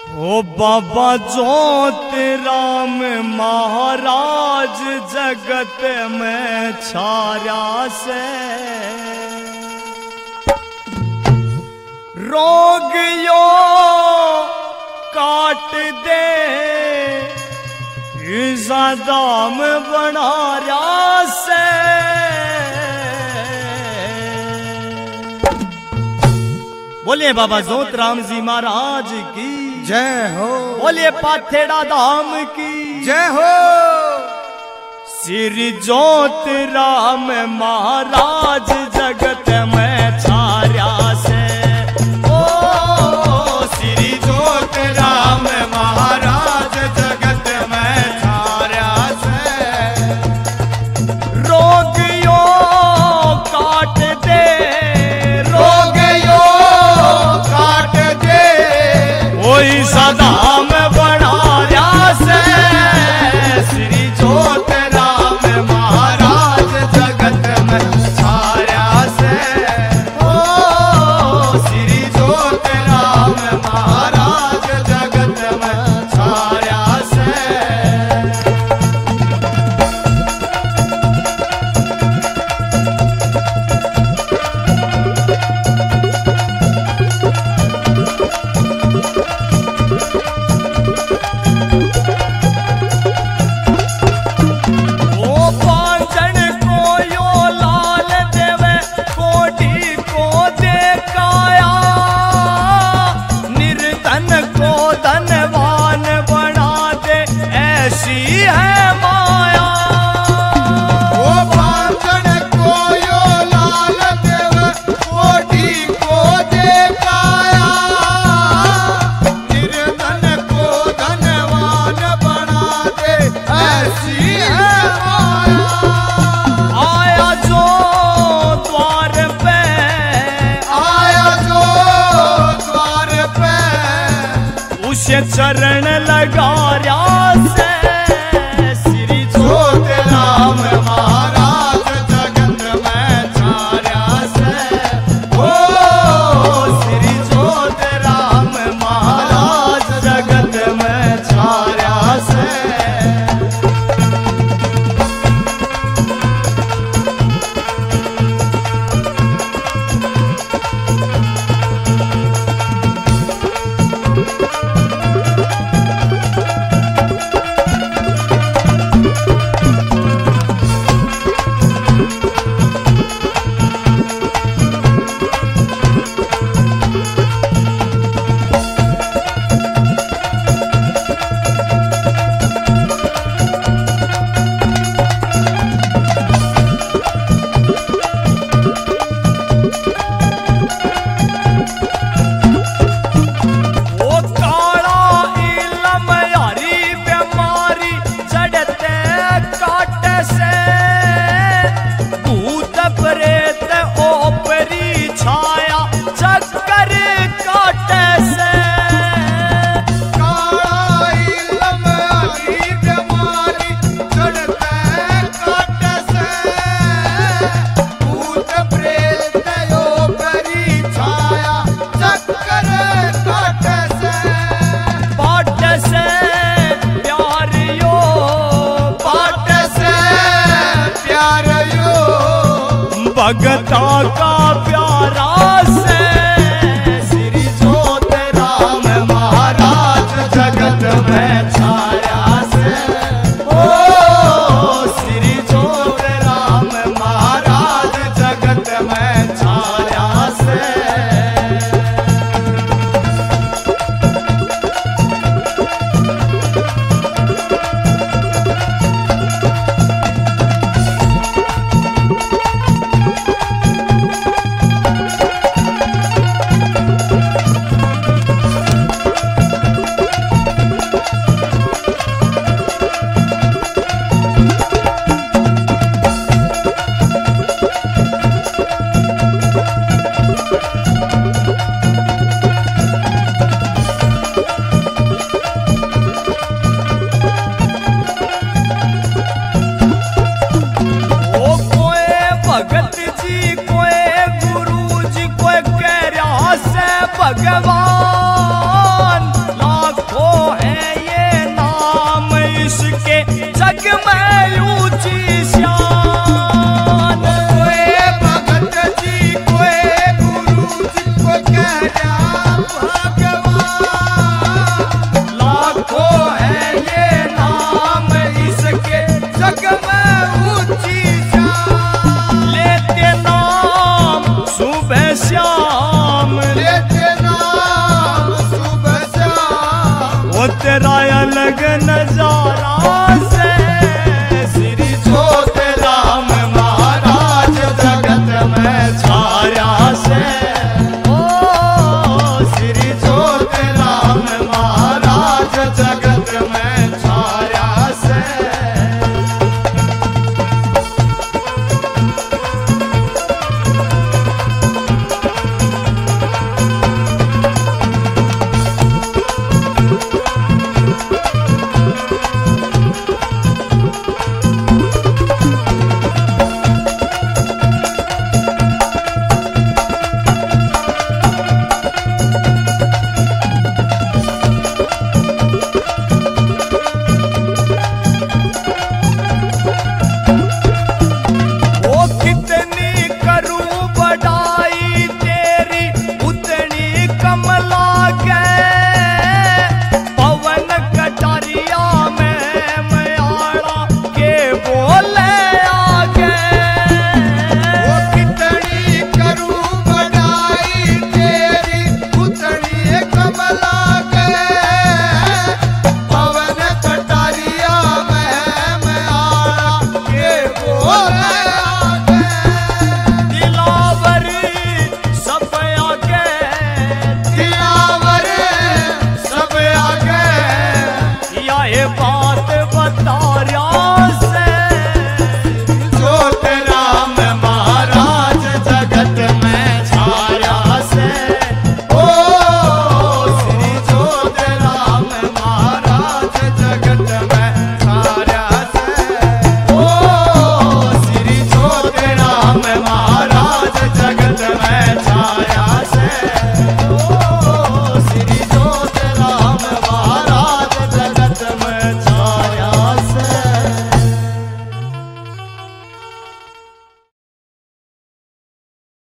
ओ बाबा जोत राम महाराज जगत में छाया से रोग यो काट दे दाम बनाया से बोलिए बाबा जोत राम जी महाराज की जय हो। बोलिए पाथेड़ा धाम की जय हो। श्री जोत राम महाराज जगत में छाया से ओ श्री जोत राम महाराज जगत में छाया से रोग यो काट दे रोग यो काट दे कोई सदाम बनाया से श्री जोत राम महाराज जगत में छाया से ओ श्री जोत राम महाराज जगत में छाया से धनवान बना दे ऐसी है माया। ओ बांधन को यो लाल देव कोटी को देखाया निर्धन को धनवान बना दे ऐसी है माया। आया जो द्वार पे आया जो द्वार पे उसे चरण लगा से श्री जोत राम महाराज जगत में छाया से ओ श्री जोत राम महाराज जगत में छाया से भगता का प्यारा से श्री जोत राम महाराज जगत में छाया से ओ श्री जोत राम महाराज जगत में छाया से मेरा भगवान। लाखों है ये नाम इसके जग में ऊंची शान। लेते नाम सुबह शाम, लेते नाम सुबह शाम। वो तेरा अलग नजारा